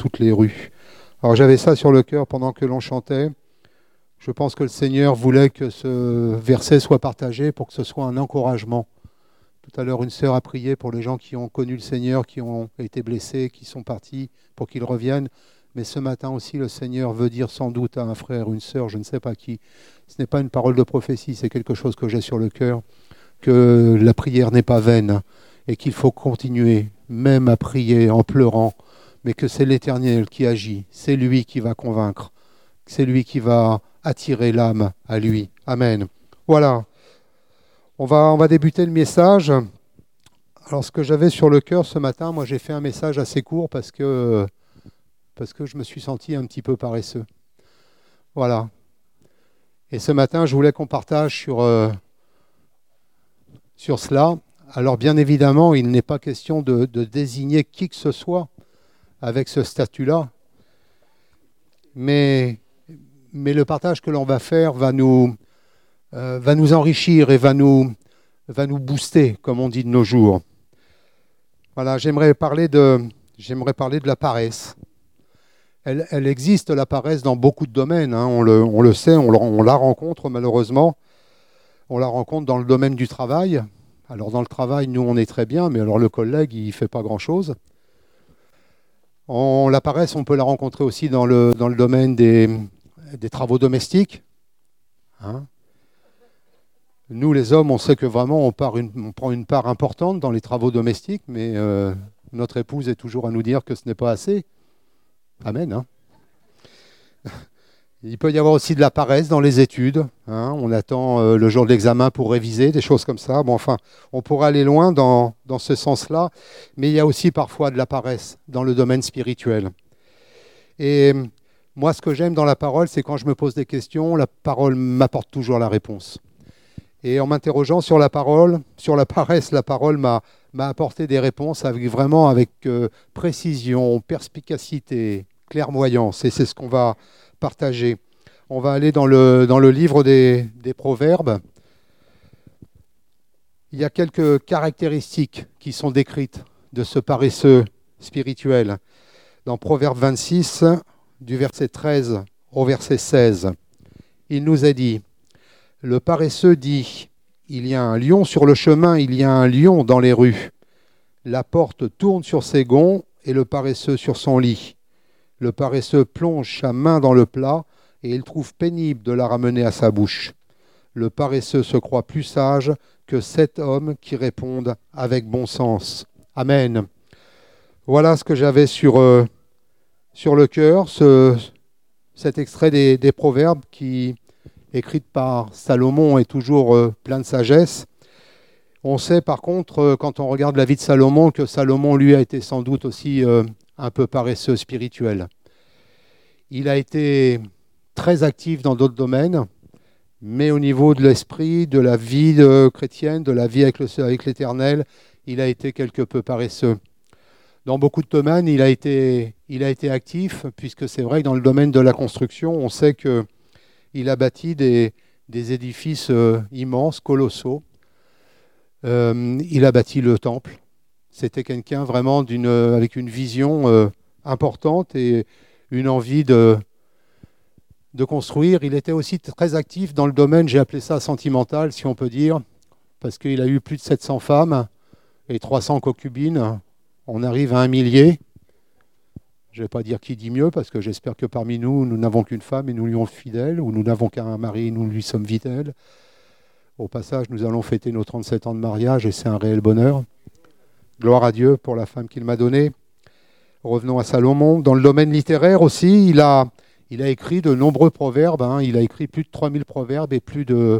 toutes les rues. Alors j'avais ça sur le cœur pendant que l'on chantait. Je pense que le Seigneur voulait que ce verset soit partagé pour que ce soit un encouragement. Tout à l'heure, une sœur a prié pour les gens qui ont connu le Seigneur, qui ont été blessés, qui sont partis, pour qu'ils reviennent. Mais ce matin aussi, le Seigneur veut dire sans doute à un frère, une sœur, je ne sais pas qui. Ce n'est pas une parole de prophétie, c'est quelque chose que j'ai sur le cœur, que la prière n'est pas vaine et qu'il faut continuer, même à prier en pleurant, mais que c'est l'Éternel qui agit, c'est lui qui va convaincre, c'est lui qui va attirer l'âme à lui. Amen. Voilà, on va débuter le message. Alors ce que j'avais sur le cœur ce matin, moi j'ai fait un message assez court parce que je me suis senti un petit peu paresseux. Voilà. Et ce matin, je voulais qu'on partage sur cela. Alors bien évidemment, il n'est pas question de désigner qui que ce soit avec ce statut-là, mais le partage que l'on va faire va nous enrichir et va nous booster, comme on dit de nos jours. Voilà, j'aimerais parler de la paresse. Elle existe, la paresse, dans beaucoup de domaines. Hein. On le sait, on la rencontre malheureusement. On la rencontre dans le domaine du travail. Alors dans le travail, nous, on est très bien, mais alors le collègue, il ne fait pas grand-chose. La paresse, on peut la rencontrer aussi dans le domaine des travaux domestiques. Hein. Nous, les hommes, on sait que vraiment, on prend une part importante dans les travaux domestiques, mais notre épouse est toujours à nous dire que ce n'est pas assez. Amen. Hein. Il peut y avoir aussi de la paresse dans les études. Hein. On attend le jour de l'examen pour réviser, des choses comme ça. Bon, enfin, on pourrait aller loin dans ce sens-là, mais il y a aussi parfois de la paresse dans le domaine spirituel. Et moi, ce que j'aime dans la parole, c'est quand je me pose des questions, la parole m'apporte toujours la réponse. Et en m'interrogeant sur la parole, sur la paresse, la parole m'a apporté des réponses avec précision, perspicacité, clairvoyance. Et c'est ce qu'on va partager. On va aller dans le livre des Proverbes. Il y a quelques caractéristiques qui sont décrites de ce paresseux spirituel. Dans Proverbe 26, du verset 13 au verset 16, il nous est dit: le paresseux dit, il y a un lion sur le chemin, il y a un lion dans les rues. La porte tourne sur ses gonds et le paresseux sur son lit. Le paresseux plonge sa main dans le plat et il trouve pénible de la ramener à sa bouche. Le paresseux se croit plus sage que 7 hommes qui répondent avec bon sens. Amen. Voilà ce que j'avais sur le cœur, cet extrait des Proverbes qui, écrit par Salomon, est toujours plein de sagesse. On sait par contre, quand on regarde la vie de Salomon, que Salomon, lui, a été sans doute aussi un peu paresseux spirituel. Il a été très actif dans d'autres domaines, mais au niveau de l'esprit, de la vie chrétienne, de la vie avec l'Éternel, il a été quelque peu paresseux. Dans beaucoup de domaines, il a été actif, puisque c'est vrai que dans le domaine de la construction, on sait qu'il a bâti des édifices immenses, colossaux. Il a bâti le temple. C'était quelqu'un vraiment avec une vision importante et une envie de construire. Il était aussi très actif dans le domaine, j'ai appelé ça sentimental, si on peut dire, parce qu'il a eu plus de 700 femmes et 300 concubines. On arrive à 1 millier. Je ne vais pas dire qui dit mieux, parce que j'espère que parmi nous, nous n'avons qu'une femme et nous lui sommes fidèles, ou nous n'avons qu'un mari et nous lui sommes fidèles. Au passage, nous allons fêter nos 37 ans de mariage et c'est un réel bonheur. Gloire à Dieu pour la femme qu'il m'a donnée. Revenons à Salomon. Dans le domaine littéraire aussi, il a écrit de nombreux proverbes. Hein. Il a écrit plus de 3000 proverbes et plus de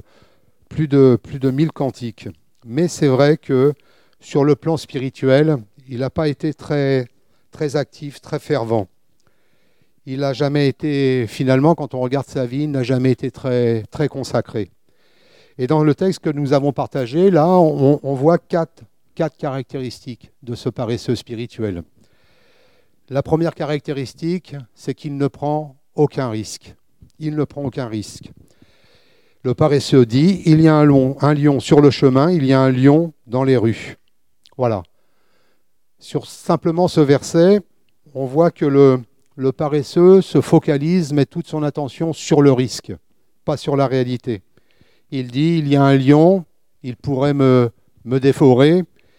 1000 cantiques. Mais c'est vrai que sur le plan spirituel, il n'a pas été très, très actif, très fervent. Il n'a jamais été, finalement, quand on regarde sa vie, il n'a jamais été très, très consacré. Et dans le texte que nous avons partagé, là, on voit quatre caractéristiques de ce paresseux spirituel. La première caractéristique, c'est qu'il ne prend aucun risque. Il ne prend aucun risque. Le paresseux dit, il y a un lion sur le chemin, il y a un lion dans les rues. Voilà. Sur simplement ce verset, on voit que Le paresseux se focalise, met toute son attention sur le risque, pas sur la réalité. Il dit, il y a un lion, il pourrait me dévorer.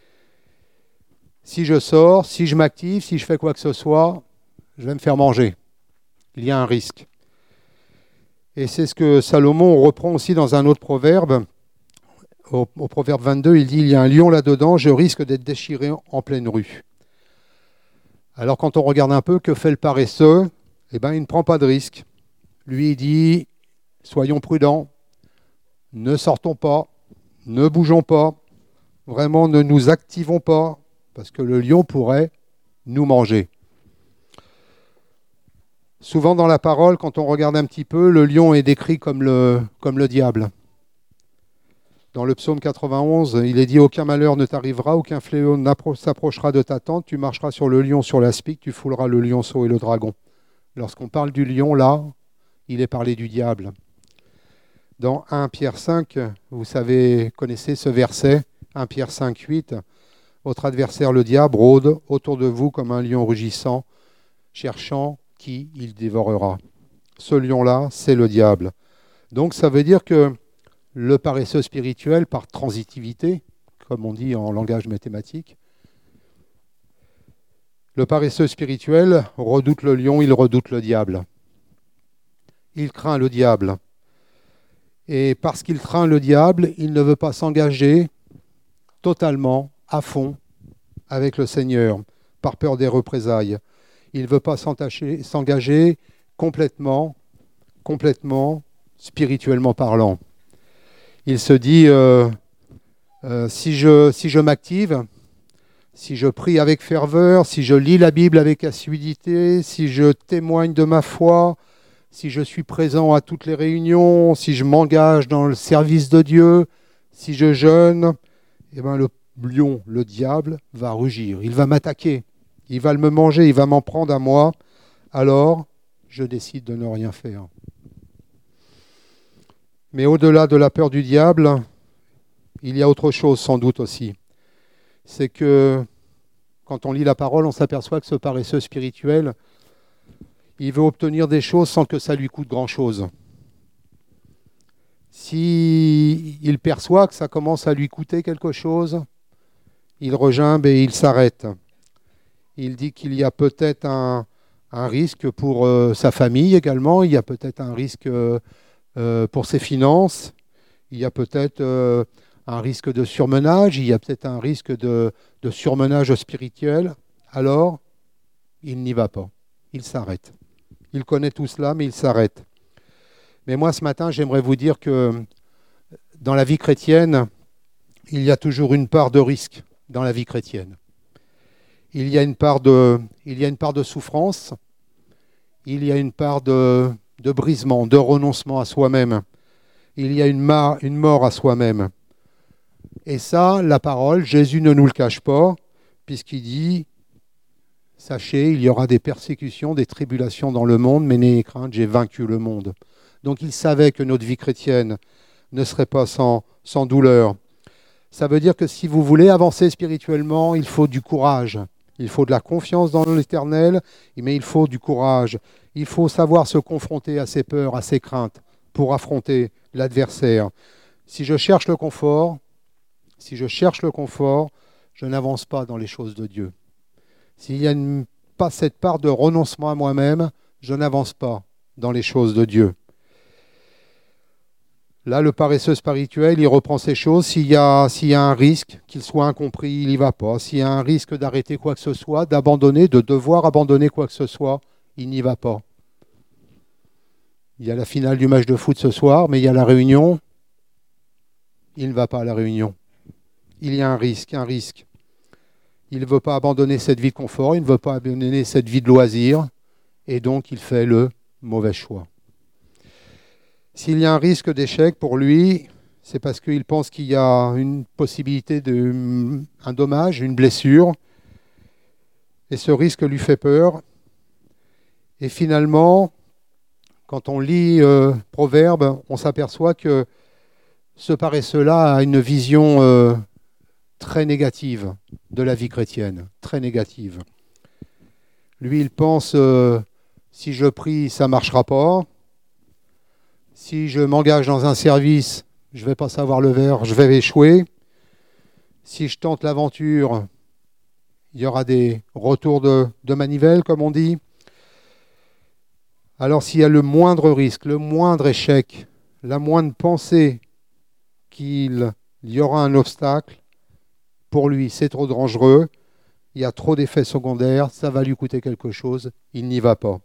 Si je sors, si je m'active, si je fais quoi que ce soit, je vais me faire manger. Il y a un risque. Et c'est ce que Salomon reprend aussi dans un autre proverbe. Au proverbe 22, il dit, il y a un lion là-dedans, je risque d'être déchiré en pleine rue. Alors quand on regarde un peu, que fait le paresseux? Eh bien, il ne prend pas de risque. Lui, il dit, soyons prudents, ne sortons pas, ne bougeons pas, vraiment ne nous activons pas, parce que le lion pourrait nous manger. Souvent dans la parole, quand on regarde un petit peu, le lion est décrit comme le diable. Dans le psaume 91, il est dit « Aucun malheur ne t'arrivera, aucun fléau s'approchera de ta tente, tu marcheras sur le lion, sur l'aspic, tu fouleras le lionceau et le dragon. » Lorsqu'on parle du lion, là, il est parlé du diable. Dans 1 Pierre 5, vous savez, connaissez ce verset, 1 Pierre 5, 8, « Votre adversaire le diable rôde autour de vous comme un lion rugissant, cherchant qui il dévorera. » Ce lion-là, c'est le diable. Donc ça veut dire que le paresseux spirituel, par transitivité, comme on dit en langage mathématique, le paresseux spirituel redoute le lion, il redoute le diable. Il craint le diable. Et parce qu'il craint le diable, il ne veut pas s'engager totalement, à fond, avec le Seigneur, par peur des représailles. Il ne veut pas s'engager complètement, spirituellement parlant. Il se dit, si je m'active, si je prie avec ferveur, si je lis la Bible avec assiduité, si je témoigne de ma foi, si je suis présent à toutes les réunions, si je m'engage dans le service de Dieu, si je jeûne, eh bien le lion, le diable, va rugir. Il va m'attaquer, il va me manger, il va m'en prendre à moi. Alors, je décide de ne rien faire. Mais au-delà de la peur du diable, il y a autre chose sans doute aussi. C'est que quand on lit la parole, on s'aperçoit que ce paresseux spirituel, il veut obtenir des choses sans que ça lui coûte grand-chose. S'il perçoit que ça commence à lui coûter quelque chose, il regimbe et il s'arrête. Il dit qu'il y a peut-être un risque pour sa famille également, il y a peut-être un risque pour ses finances, il y a peut-être un risque de surmenage, il y a peut-être un risque de surmenage spirituel. Alors, il n'y va pas, il s'arrête. Il connaît tout cela, mais il s'arrête. Mais moi, ce matin, j'aimerais vous dire que dans la vie chrétienne, il y a toujours une part de risque dans la vie chrétienne. Il y a une part de souffrance, il y a une part de brisement, de renoncement à soi-même. Il y a une mort à soi-même. Et ça, la parole, Jésus ne nous le cache pas, puisqu'il dit, sachez, il y aura des persécutions, des tribulations dans le monde, mais n'ayez crainte, j'ai vaincu le monde. Donc il savait que notre vie chrétienne ne serait pas sans douleur. Ça veut dire que si vous voulez avancer spirituellement, il faut du courage. Il faut de la confiance dans l'Éternel, mais il faut du courage. Il faut savoir se confronter à ses peurs, à ses craintes, pour affronter l'adversaire. Si je cherche le confort, je n'avance pas dans les choses de Dieu. S'il n'y a pas cette part de renoncement à moi-même, je n'avance pas dans les choses de Dieu. Là, le paresseux spirituel, il reprend ces choses. S'il y a un risque, qu'il soit incompris, il n'y va pas. S'il y a un risque d'arrêter quoi que ce soit, d'abandonner, de devoir abandonner quoi que ce soit, il n'y va pas. Il y a la finale du match de foot ce soir, mais il y a la réunion. Il ne va pas à la réunion. Il y a un risque. Il ne veut pas abandonner cette vie de confort, il ne veut pas abandonner cette vie de loisir, et donc il fait le mauvais choix. S'il y a un risque d'échec pour lui, c'est parce qu'il pense qu'il y a une possibilité un dommage, une blessure, et ce risque lui fait peur. Et finalement, quand on lit Proverbes, on s'aperçoit que ce paresseux-là a une vision très négative de la vie chrétienne, très négative. Lui, il pense Si je prie, ça ne marchera pas. Si je m'engage dans un service, je ne vais pas savoir le faire, je vais échouer. Si je tente l'aventure, il y aura des retours de manivelle, comme on dit. Alors s'il y a le moindre risque, le moindre échec, la moindre pensée qu'il y aura un obstacle, pour lui c'est trop dangereux, il y a trop d'effets secondaires, ça va lui coûter quelque chose, il n'y va pas.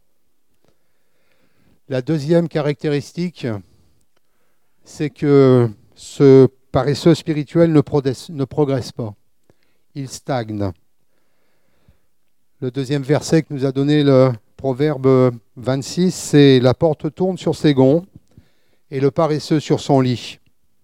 La deuxième caractéristique, c'est que ce paresseux spirituel ne progresse pas, il stagne. Le deuxième verset que nous a donné le Proverbe 26, c'est « La porte tourne sur ses gonds et le paresseux sur son lit ».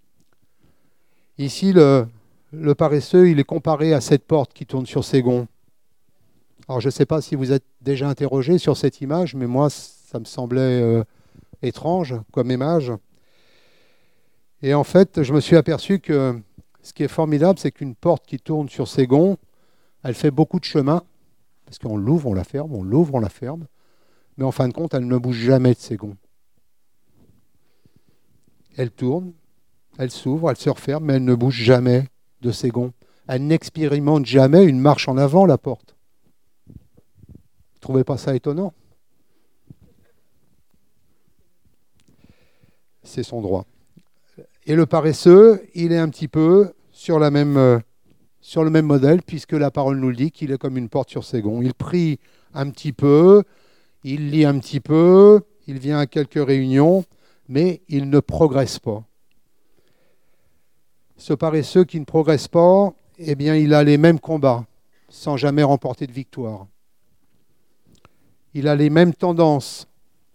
Ici, le paresseux, il est comparé à cette porte qui tourne sur ses gonds. Alors, je ne sais pas si vous êtes déjà interrogé sur cette image, mais moi, ça me semblait étrange comme image. Et en fait, je me suis aperçu que ce qui est formidable, c'est qu'une porte qui tourne sur ses gonds, elle fait beaucoup de chemin, parce qu'on l'ouvre, on la ferme, on l'ouvre, on la ferme, mais en fin de compte, elle ne bouge jamais de ses gonds. Elle tourne, elle s'ouvre, elle se referme, mais elle ne bouge jamais de ses gonds. Elle n'expérimente jamais une marche en avant, la porte. Vous ne trouvez pas ça étonnant? C'est son droit. Et le paresseux, il est un petit peu sur le même modèle, puisque la parole nous le dit qu'il est comme une porte sur ses gonds. Il prie un petit peu, il lit un petit peu, il vient à quelques réunions, mais il ne progresse pas. Ce paresseux qui ne progresse pas, eh bien, il a les mêmes combats, sans jamais remporter de victoire. Il a les mêmes tendances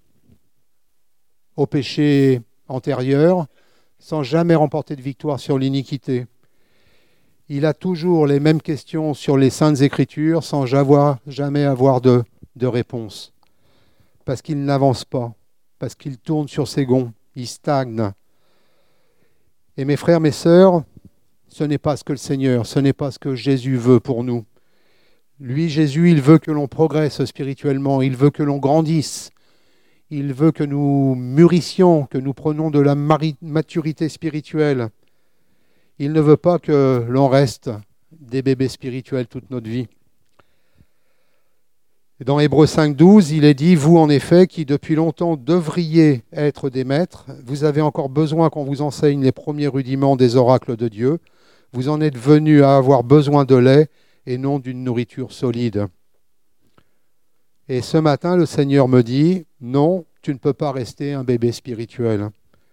au péché antérieur, sans jamais remporter de victoire sur l'iniquité. Il a toujours les mêmes questions sur les Saintes Écritures, sans jamais avoir de réponse. Parce qu'il n'avance pas, parce qu'il tourne sur ses gonds, il stagne. Et mes frères, mes sœurs, ce n'est pas ce que le Seigneur, ce n'est pas ce que Jésus veut pour nous. Lui, Jésus, il veut que l'on progresse spirituellement, il veut que l'on grandisse, il veut que nous mûrissions, que nous prenions de la maturité spirituelle. Il ne veut pas que l'on reste des bébés spirituels toute notre vie. Dans Hébreux 5,12, il est dit « Vous, en effet, qui depuis longtemps devriez être des maîtres, vous avez encore besoin qu'on vous enseigne les premiers rudiments des oracles de Dieu. Vous en êtes venus à avoir besoin de lait et non d'une nourriture solide. » Et ce matin, le Seigneur me dit « Non, tu ne peux pas rester un bébé spirituel.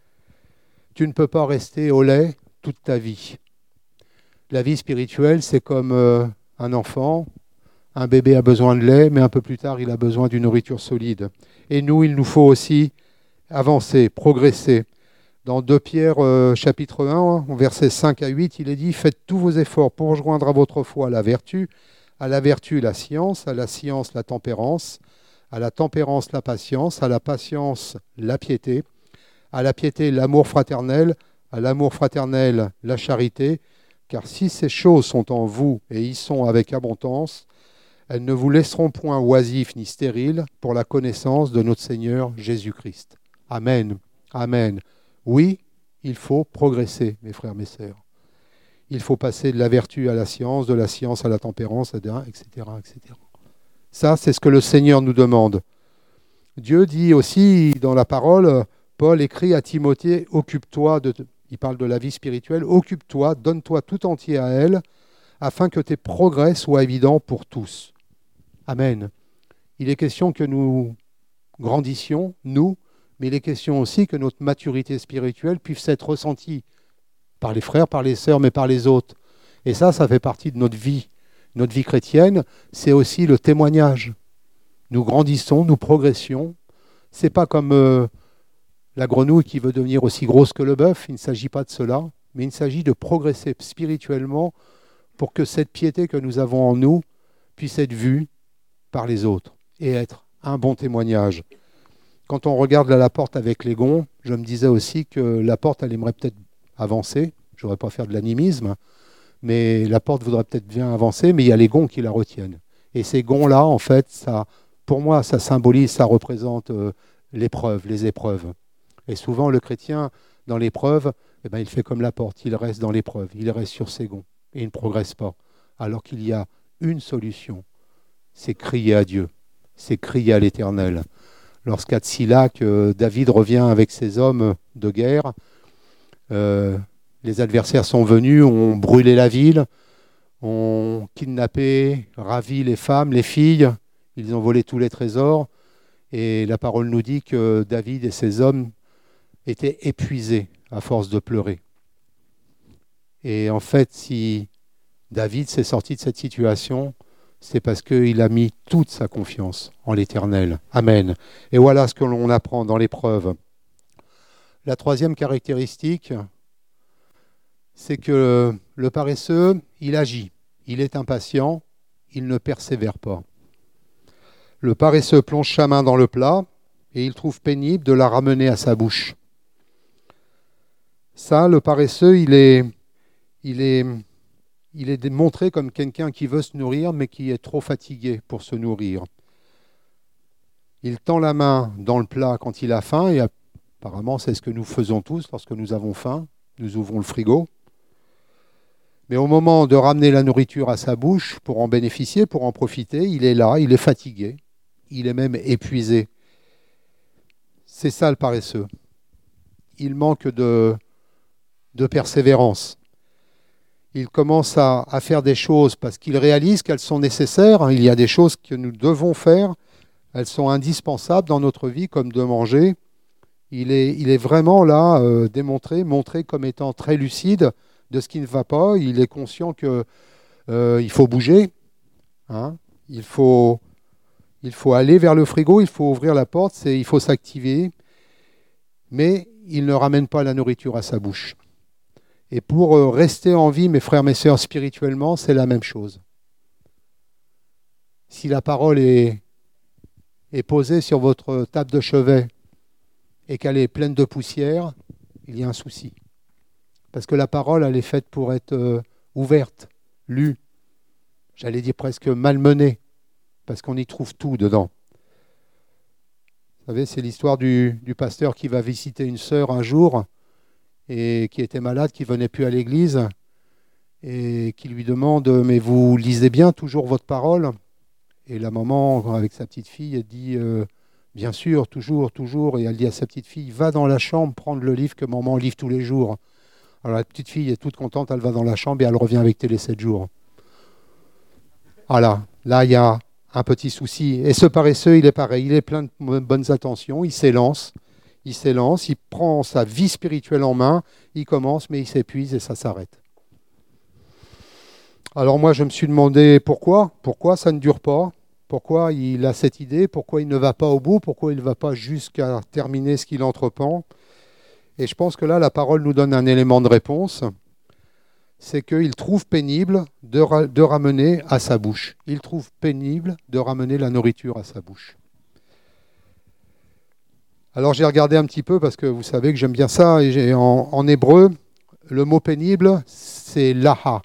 Tu ne peux pas rester au lait toute ta vie. » La vie spirituelle, c'est comme un enfant. Un bébé a besoin de lait, mais un peu plus tard, il a besoin d'une nourriture solide. Et nous, il nous faut aussi avancer, progresser. Dans 2 Pierre, chapitre 1, versets 5 à 8, il est dit « Faites tous vos efforts pour joindre à votre foi la vertu, à la vertu la science la tempérance, à la tempérance la patience, à la patience la piété, à la piété l'amour fraternel, à l'amour fraternel la charité, car si ces choses sont en vous et y sont avec abondance, elles ne vous laisseront point oisifs ni stériles pour la connaissance de notre Seigneur Jésus-Christ. » Amen. Amen. Oui, il faut progresser, mes frères, mes sœurs. Il faut passer de la vertu à la science, de la science à la tempérance, etc., etc. Ça, c'est ce que le Seigneur nous demande. Dieu dit aussi dans la parole, Paul écrit à Timothée, « Occupe-toi de... » Il parle de la vie spirituelle. « Occupe-toi, donne-toi tout entier à elle, afin que tes progrès soient évidents pour tous. » Amen. Il est question que nous grandissions, nous, mais il est question aussi que notre maturité spirituelle puisse être ressentie par les frères, par les sœurs, mais par les autres. Et ça fait partie de notre vie. Notre vie chrétienne, c'est aussi le témoignage. Nous grandissons, nous progressions. Ce n'est pas comme la grenouille qui veut devenir aussi grosse que le bœuf. Il ne s'agit pas de cela, mais il s'agit de progresser spirituellement pour que cette piété que nous avons en nous puisse être vue par les autres et être un bon témoignage. Quand on regarde la porte avec les gonds, je me disais aussi que la porte, elle aimerait peut-être avancer. Je ne voudrais pas faire de l'animisme, mais la porte voudrait peut-être bien avancer, mais il y a les gonds qui la retiennent. Et ces gonds-là, en fait, ça pour moi, ça symbolise, ça représente l'épreuve, les épreuves. Et souvent, le chrétien, dans l'épreuve, eh ben, il fait comme la porte, il reste dans l'épreuve, il reste sur ses gonds et il ne progresse pas. Alors qu'il y a une solution, c'est crier à Dieu, c'est crier à l'Éternel. Lorsqu'à Tsilac, David revient avec ses hommes de guerre, les adversaires sont venus, ont brûlé la ville, ont kidnappé, ravi les femmes, les filles, ils ont volé tous les trésors. Et la parole nous dit que David et ses hommes étaient épuisés à force de pleurer. Et en fait, si David s'est sorti de cette situation, c'est parce qu'il a mis toute sa confiance en l'Éternel. Amen. Et voilà ce que l'on apprend dans l'épreuve. La troisième caractéristique, c'est que le paresseux, il agit, il est impatient, il ne persévère pas. Le paresseux plonge sa main dans le plat et il trouve pénible de la ramener à sa bouche. Ça, le paresseux, il est montré comme quelqu'un qui veut se nourrir, mais qui est trop fatigué pour se nourrir. Il tend la main dans le plat quand il a faim, et apparemment c'est ce que nous faisons tous lorsque nous avons faim. Nous ouvrons le frigo. Mais au moment de ramener la nourriture à sa bouche, pour en bénéficier, pour en profiter, il est là, il est fatigué, il est même épuisé. C'est ça le paresseux. Il manque de persévérance. Il commence à faire des choses parce qu'il réalise qu'elles sont nécessaires. Il y a des choses que nous devons faire. Elles sont indispensables dans notre vie, comme de manger. Il est vraiment là, montré comme étant très lucide de ce qui ne va pas. Il est conscient qu'il faut bouger. Hein. Il faut aller vers le frigo, il faut ouvrir la porte, il faut s'activer. Mais il ne ramène pas la nourriture à sa bouche. Et pour rester en vie, mes frères, mes sœurs, spirituellement, c'est la même chose. Si la parole est posée sur votre table de chevet et qu'elle est pleine de poussière, il y a un souci. Parce que la parole, elle est faite pour être ouverte, lue, j'allais dire presque malmenée, parce qu'on y trouve tout dedans. Vous savez, c'est l'histoire du pasteur qui va visiter une sœur un jour, et qui était malade, qui ne venait plus à l'église, et qui lui demande « Mais vous lisez bien toujours votre parole ?» Et la maman, avec sa petite fille, elle dit « Bien sûr, toujours, toujours. » Et elle dit à sa petite fille « Va dans la chambre prendre le livre que maman livre tous les jours. » Alors la petite fille est toute contente, elle va dans la chambre et elle revient avec Télé 7 jours. Voilà, là il y a un petit souci. Et ce paresseux, il est pareil, il est plein de bonnes intentions, il s'élance. Il prend sa vie spirituelle en main, il commence, mais il s'épuise et ça s'arrête. Alors moi, je me suis demandé pourquoi ça ne dure pas, pourquoi il a cette idée, pourquoi il ne va pas au bout, pourquoi il ne va pas jusqu'à terminer ce qu'il entreprend. Et je pense que là, la parole nous donne un élément de réponse, c'est qu'il trouve pénible de ramener à sa bouche. Il trouve pénible de ramener la nourriture à sa bouche. Alors j'ai regardé un petit peu parce que vous savez que j'aime bien ça. Et en hébreu, le mot pénible, c'est laha.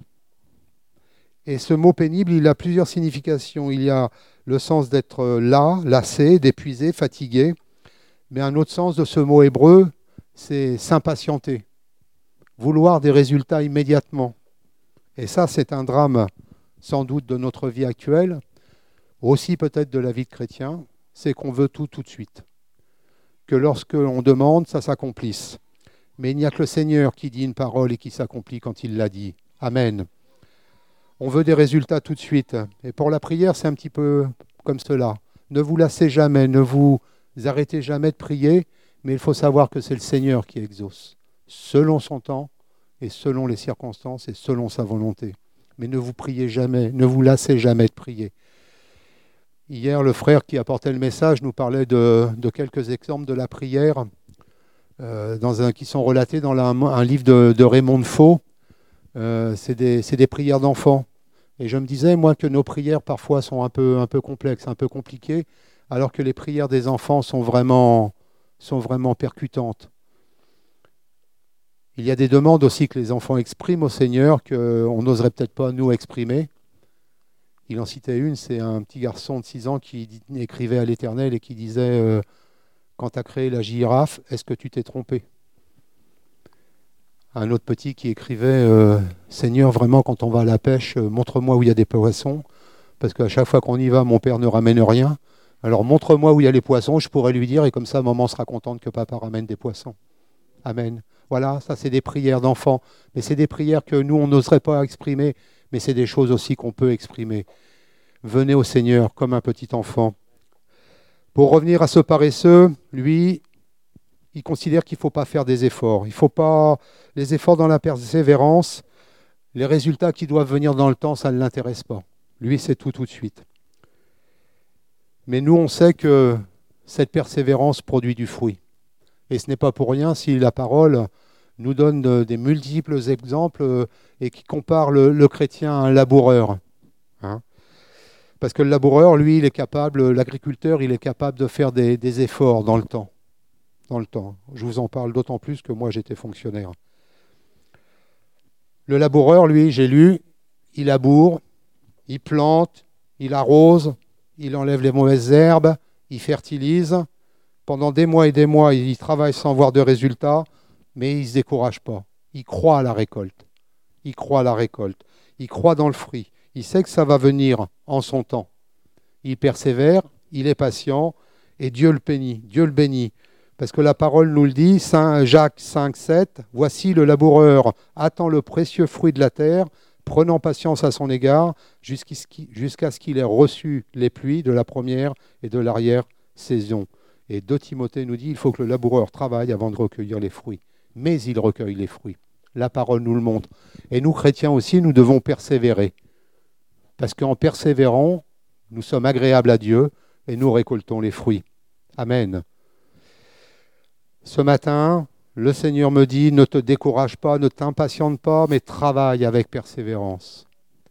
Et ce mot pénible, il a plusieurs significations. Il y a le sens d'être lassé, d'épuisé, fatigué. Mais un autre sens de ce mot hébreu, c'est s'impatienter. Vouloir des résultats immédiatement. Et ça, c'est un drame sans doute de notre vie actuelle, aussi peut-être de la vie de chrétien, c'est qu'on veut tout de suite. Que lorsque l'on demande, ça s'accomplisse. Mais il n'y a que le Seigneur qui dit une parole et qui s'accomplit quand il l'a dit. Amen. On veut des résultats tout de suite. Et pour la prière, c'est un petit peu comme cela. Ne vous lassez jamais, ne vous arrêtez jamais de prier, mais il faut savoir que c'est le Seigneur qui exauce, selon son temps et selon les circonstances et selon sa volonté. Mais ne vous priez jamais, ne vous lassez jamais de prier. Hier, le frère qui apportait le message nous parlait de quelques exemples de la prière qui sont relatés dans un livre de Raymond Defoe. C'est des prières d'enfants. Et je me disais, moi, que nos prières parfois sont un peu complexes, un peu compliquées, alors que les prières des enfants sont vraiment percutantes. Il y a des demandes aussi que les enfants expriment au Seigneur qu'on n'oserait peut-être pas nous exprimer. Il en citait une, c'est un petit garçon de 6 ans qui écrivait à l'Éternel et qui disait quand tu as créé la girafe, est-ce que tu t'es trompé? Un autre petit qui écrivait Seigneur, vraiment, quand on va à la pêche, montre-moi où il y a des poissons, parce qu'à chaque fois qu'on y va, mon père ne ramène rien. Alors montre-moi où il y a les poissons, je pourrais lui dire, et comme ça, maman sera contente que papa ramène des poissons. Amen. Voilà, ça c'est des prières d'enfants, mais c'est des prières que nous, on n'oserait pas exprimer, mais c'est des choses aussi qu'on peut exprimer. Venez au Seigneur comme un petit enfant. Pour revenir à ce paresseux, lui, il considère qu'il ne faut pas faire des efforts. Il ne faut pas les efforts dans la persévérance. Les résultats qui doivent venir dans le temps, ça ne l'intéresse pas. Lui, c'est tout de suite. Mais nous, on sait que cette persévérance produit du fruit. Et ce n'est pas pour rien si la parole nous donne des multiples exemples et qui compare le chrétien à un laboureur. Hein. Parce que le laboureur, lui, il est capable, l'agriculteur, il est capable de faire des efforts dans le temps. Dans le temps. Je vous en parle d'autant plus que moi, j'étais fonctionnaire. Le laboureur, lui, j'ai lu, il laboure, il plante, il arrose, il enlève les mauvaises herbes, il fertilise. Pendant des mois et des mois, il travaille sans voir de résultats, mais il ne se décourage pas. Il croit à la récolte. Il croit à la récolte. Il croit dans le fruit. Il sait que ça va venir en son temps. Il persévère, il est patient, et Dieu le bénit. Dieu le bénit. Parce que la parole nous le dit, Saint Jacques 5, 7, « Voici le laboureur attend le précieux fruit de la terre, prenant patience à son égard, jusqu'à ce qu'il ait reçu les pluies de la première et de l'arrière-saison. » Et 2 Timothée nous dit, il faut que le laboureur travaille avant de recueillir les fruits. Mais il recueille les fruits. La parole nous le montre. Et nous, chrétiens aussi, nous devons persévérer. Parce qu'en persévérant, nous sommes agréables à Dieu et nous récoltons les fruits. Amen. Ce matin, le Seigneur me dit, ne te décourage pas, ne t'impatiente pas, mais travaille avec persévérance.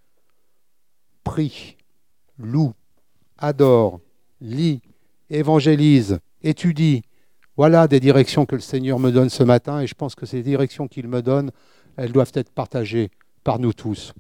Prie, loue, adore, lis, évangélise, étudie. Voilà des directions que le Seigneur me donne ce matin et je pense que ces directions qu'il me donne, elles doivent être partagées par nous tous.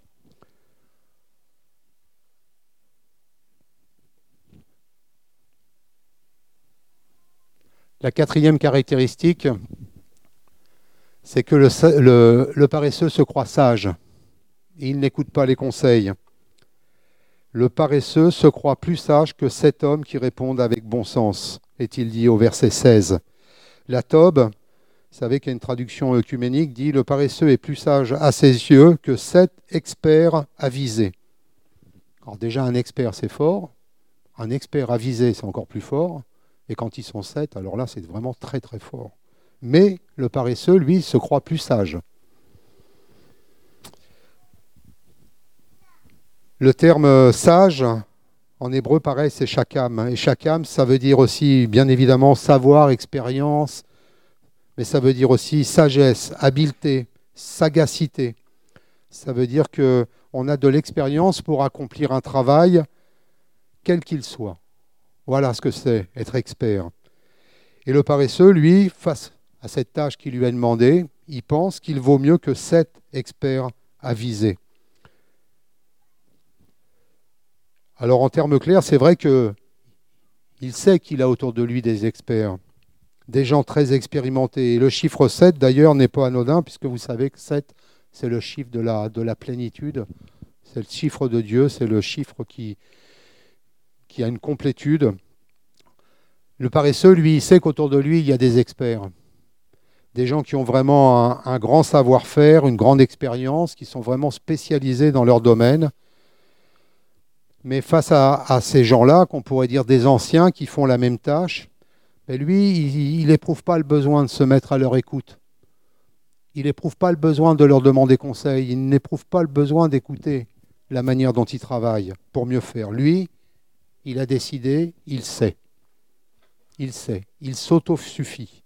La 4e caractéristique, c'est que le paresseux se croit sage. Et il n'écoute pas les conseils. Le paresseux se croit plus sage que 7 hommes qui répondent avec bon sens, est-il dit au verset 16. La Tobe, vous savez qu'il y a une traduction œcuménique, dit « Le paresseux est plus sage à ses yeux que 7 experts avisés ». Alors déjà, un expert, c'est fort. Un expert avisé, c'est encore plus fort. Et quand ils sont 7, alors là, c'est vraiment très très fort. Mais le paresseux, lui, se croit plus sage. Le terme sage, en hébreu, pareil, c'est shakam. Et shakam, ça veut dire aussi, bien évidemment, savoir, expérience, mais ça veut dire aussi sagesse, habileté, sagacité. Ça veut dire qu'on a de l'expérience pour accomplir un travail, quel qu'il soit. Voilà ce que c'est, être expert. Et le paresseux, lui, face à cette tâche qui lui est demandée, il pense qu'il vaut mieux que 7 experts avisés. Alors en termes clairs, c'est vrai qu'il sait qu'il a autour de lui des experts, des gens très expérimentés. Et le chiffre 7, d'ailleurs, n'est pas anodin, puisque vous savez que 7, c'est le chiffre de la plénitude. C'est le chiffre de Dieu, c'est le chiffre qui a une complétude. Le paresseux, lui, il sait qu'autour de lui, il y a des experts. Des gens qui ont vraiment un grand savoir-faire, une grande expérience, qui sont vraiment spécialisés dans leur domaine. Mais face à ces gens-là, qu'on pourrait dire des anciens qui font la même tâche, mais lui, il n'éprouve pas le besoin de se mettre à leur écoute. Il n'éprouve pas le besoin de leur demander conseil. Il n'éprouve pas le besoin d'écouter la manière dont ils travaillent pour mieux faire. Lui, il a décidé, il sait. Il sait. Il s'autosuffit.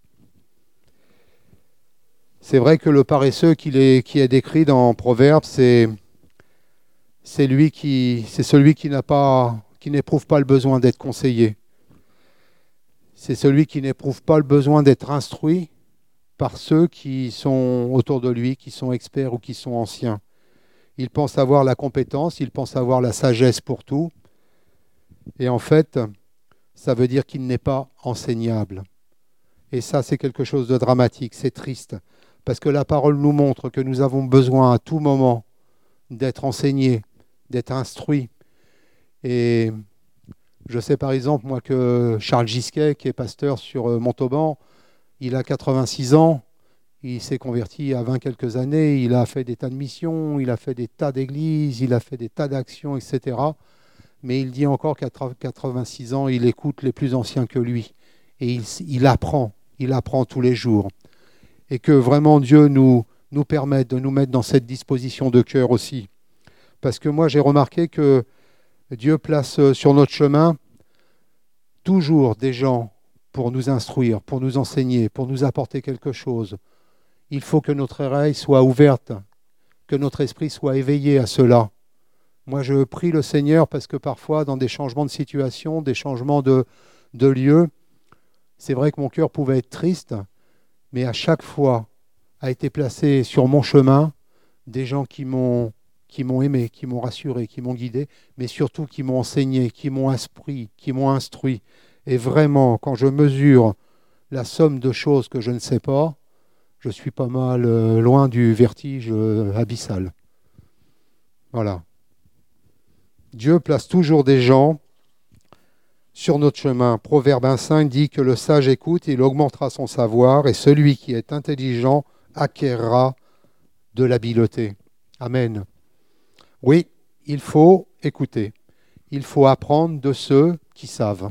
C'est vrai que le paresseux qui est décrit dans Proverbes, c'est celui qui n'éprouve pas le besoin d'être conseillé. C'est celui qui n'éprouve pas le besoin d'être instruit par ceux qui sont autour de lui, qui sont experts ou qui sont anciens. Il pense avoir la compétence, il pense avoir la sagesse pour tout. Et en fait, ça veut dire qu'il n'est pas enseignable. Et ça, c'est quelque chose de dramatique, c'est triste. Parce que la parole nous montre que nous avons besoin à tout moment d'être enseignés, d'être instruits. Et je sais par exemple, moi, que Charles Gisquet, qui est pasteur sur Montauban, il a 86 ans, il s'est converti à 20 quelques années, il a fait des tas de missions, il a fait des tas d'églises, il a fait des tas d'actions, etc. Mais il dit encore qu'à 86 ans, il écoute les plus anciens que lui. Et il apprend tous les jours. Et que vraiment Dieu nous permette de nous mettre dans cette disposition de cœur aussi. Parce que moi, j'ai remarqué que Dieu place sur notre chemin toujours des gens pour nous instruire, pour nous enseigner, pour nous apporter quelque chose. Il faut que notre oreille soit ouverte, que notre esprit soit éveillé à cela. Moi, je prie le Seigneur parce que parfois, dans des changements de situation, des changements de lieu, c'est vrai que mon cœur pouvait être triste, mais à chaque fois a été placé sur mon chemin des gens qui m'ont aimé, qui m'ont rassuré, qui m'ont guidé, mais surtout qui m'ont enseigné, qui m'ont instruit. Et vraiment, quand je mesure la somme de choses que je ne sais pas, je suis pas mal loin du vertige abyssal. Voilà. Dieu place toujours des gens sur notre chemin. Proverbe 1,5 dit que le sage écoute, il augmentera son savoir, et celui qui est intelligent acquérera de l'habileté. Amen. Oui, il faut écouter. Il faut apprendre de ceux qui savent.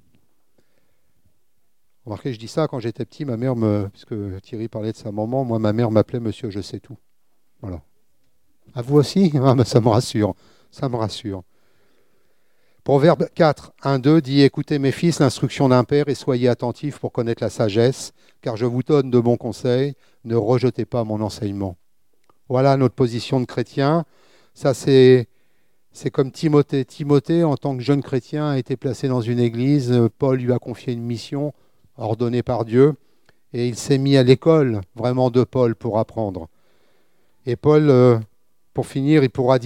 Remarquez, je dis ça quand j'étais petit, ma mère puisque Thierry parlait de sa maman, moi ma mère m'appelait Monsieur Je sais tout. Voilà. À vous aussi? Ça me rassure. Ça me rassure. Proverbe 4, 1, 2 dit « Écoutez mes fils, l'instruction d'un père, et soyez attentifs pour connaître la sagesse, car je vous donne de bons conseils, ne rejetez pas mon enseignement. » Voilà notre position de chrétien. Ça, c'est comme Timothée. Timothée, en tant que jeune chrétien, a été placé dans une église. Paul lui a confié une mission ordonnée par Dieu, et il s'est mis à l'école, vraiment de Paul, pour apprendre. Et Paul, pour finir, il pourra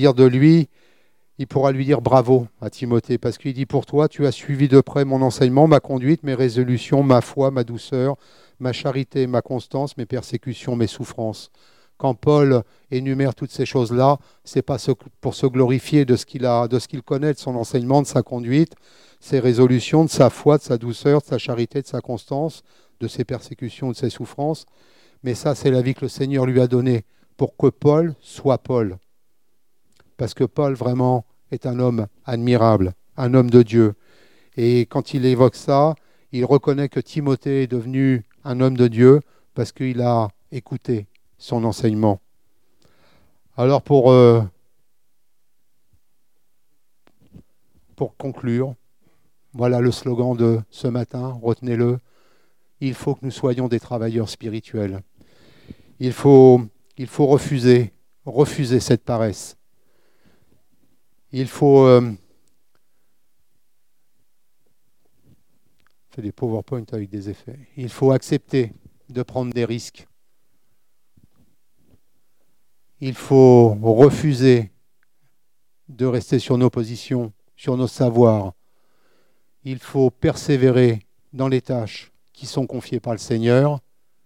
lui dire bravo à Timothée, parce qu'il dit « Pour toi, tu as suivi de près mon enseignement, ma conduite, mes résolutions, ma foi, ma douceur, ma charité, ma constance, mes persécutions, mes souffrances. » Quand Paul énumère toutes ces choses-là, ce n'est pas pour se glorifier de ce qu'il connaît, de son enseignement, de sa conduite, ses résolutions, de sa foi, de sa douceur, de sa charité, de sa constance, de ses persécutions, de ses souffrances. Mais ça, c'est la vie que le Seigneur lui a donnée pour que Paul soit Paul. Parce que Paul, vraiment, est un homme admirable, un homme de Dieu. Et quand il évoque ça, il reconnaît que Timothée est devenu un homme de Dieu parce qu'il a écouté son enseignement. Alors pour conclure, voilà le slogan de ce matin, retenez-le, il faut que nous soyons des travailleurs spirituels. Il faut refuser cette paresse. Il faut faire des PowerPoint avec des effets. Il faut accepter de prendre des risques. Il faut refuser de rester sur nos positions, sur nos savoirs. Il faut persévérer dans les tâches qui sont confiées par le Seigneur.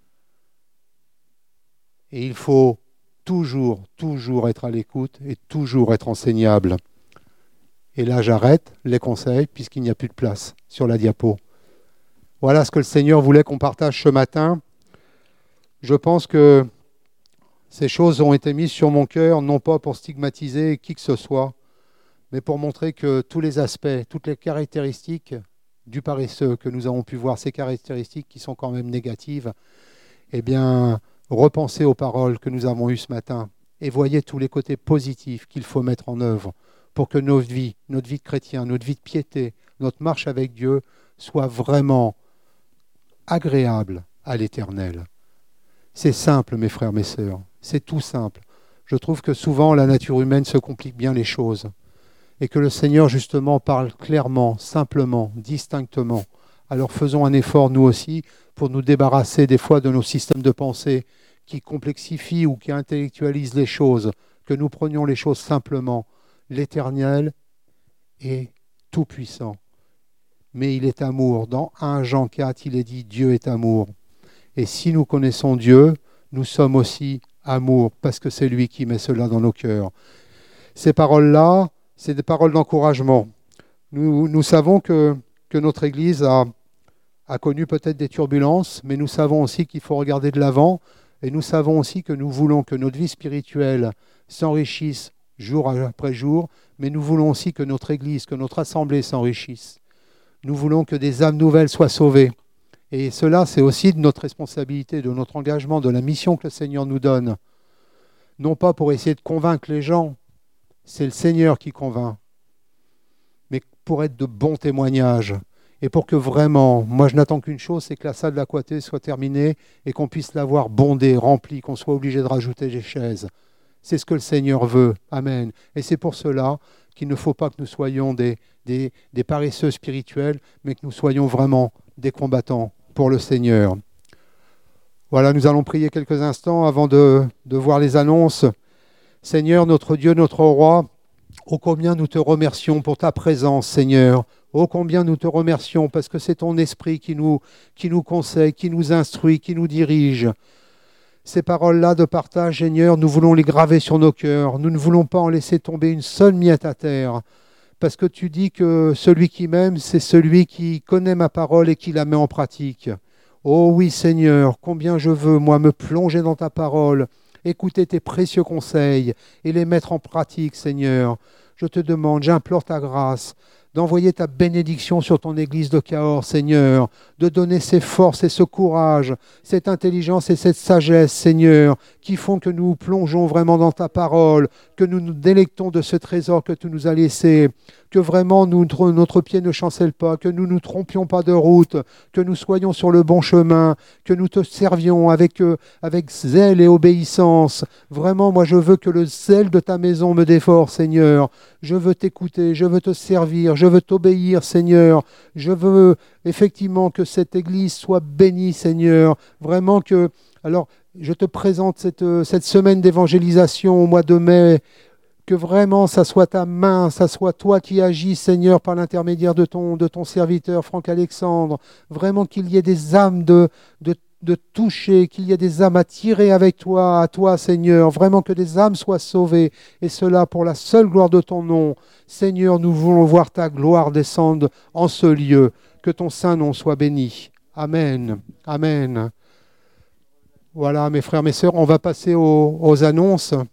Et il faut toujours être à l'écoute et toujours être enseignable. Et là, j'arrête les conseils puisqu'il n'y a plus de place sur la diapo. Voilà ce que le Seigneur voulait qu'on partage ce matin. Je pense que ces choses ont été mises sur mon cœur, non pas pour stigmatiser qui que ce soit, mais pour montrer que tous les aspects, toutes les caractéristiques du paresseux que nous avons pu voir, ces caractéristiques qui sont quand même négatives, eh bien, repensez aux paroles que nous avons eues ce matin et voyez tous les côtés positifs qu'il faut mettre en œuvre pour que notre vie de chrétien, notre vie de piété, notre marche avec Dieu soit vraiment agréable à l'Éternel. C'est simple, mes frères, mes sœurs. C'est tout simple. Je trouve que souvent, la nature humaine se complique bien les choses. Et que le Seigneur, justement, parle clairement, simplement, distinctement. Alors faisons un effort, nous aussi, pour nous débarrasser des fois de nos systèmes de pensée qui complexifient ou qui intellectualisent les choses, que nous prenions les choses simplement. L'Éternel est tout-puissant. Mais il est amour. Dans 1 Jean 4, il est dit « Dieu est amour ». Et si nous connaissons Dieu, nous sommes aussi amour, parce que c'est lui qui met cela dans nos cœurs. Ces paroles-là, c'est des paroles d'encouragement. Nous savons que notre Église a connu peut-être des turbulences, mais nous savons aussi qu'il faut regarder de l'avant, et nous savons aussi que nous voulons que notre vie spirituelle s'enrichisse jour après jour, mais nous voulons aussi que notre Église, que notre assemblée s'enrichisse. Nous voulons que des âmes nouvelles soient sauvées. Et cela, c'est aussi de notre responsabilité, de notre engagement, de la mission que le Seigneur nous donne. Non pas pour essayer de convaincre les gens, c'est le Seigneur qui convainc, mais pour être de bons témoignages. Et pour que vraiment, moi je n'attends qu'une chose, c'est que la salle d'Aquaté soit terminée et qu'on puisse la voir bondée, remplie, qu'on soit obligé de rajouter des chaises. C'est ce que le Seigneur veut. Amen. Et c'est pour cela qu'il ne faut pas que nous soyons des paresseux spirituels, mais que nous soyons vraiment des combattants pour le Seigneur. Voilà, nous allons prier quelques instants avant de voir les annonces. Seigneur, notre Dieu, notre Roi, ô combien nous te remercions pour ta présence, Seigneur. Ô combien nous te remercions parce que c'est ton esprit qui nous conseille, qui nous instruit, qui nous dirige. Ces paroles-là de partage, Seigneur, nous voulons les graver sur nos cœurs. Nous ne voulons pas en laisser tomber une seule miette à terre. Parce que tu dis que celui qui m'aime, c'est celui qui connaît ma parole et qui la met en pratique. Oh oui, Seigneur, combien je veux, moi, me plonger dans ta parole, écouter tes précieux conseils et les mettre en pratique, Seigneur. Je te demande, j'implore ta grâce, d'envoyer ta bénédiction sur ton église de Cahors, Seigneur, de donner ces forces et ce courage, cette intelligence et cette sagesse, Seigneur, qui font que nous plongeons vraiment dans ta parole, que nous nous délectons de ce trésor que tu nous as laissé, que vraiment notre pied ne chancelle pas, que nous ne nous trompions pas de route, que nous soyons sur le bon chemin, que nous te servions avec zèle et obéissance. Vraiment, moi, je veux que le zèle de ta maison me dévore, Seigneur. Je veux t'écouter, je veux te servir, je veux t'obéir, Seigneur. Je veux effectivement que cette église soit bénie, Seigneur. Vraiment que... Alors, je te présente cette semaine d'évangélisation au mois de mai. Que vraiment, ça soit ta main, ça soit toi qui agis, Seigneur, par l'intermédiaire de ton serviteur, Franck Alexandre. Vraiment qu'il y ait des âmes de toucher, qu'il y ait des âmes à tirer avec toi, à toi, Seigneur. Vraiment que des âmes soient sauvées, et cela pour la seule gloire de ton nom. Seigneur, nous voulons voir ta gloire descendre en ce lieu. Que ton saint nom soit béni. Amen. Amen. Voilà, mes frères, mes sœurs, on va passer aux annonces.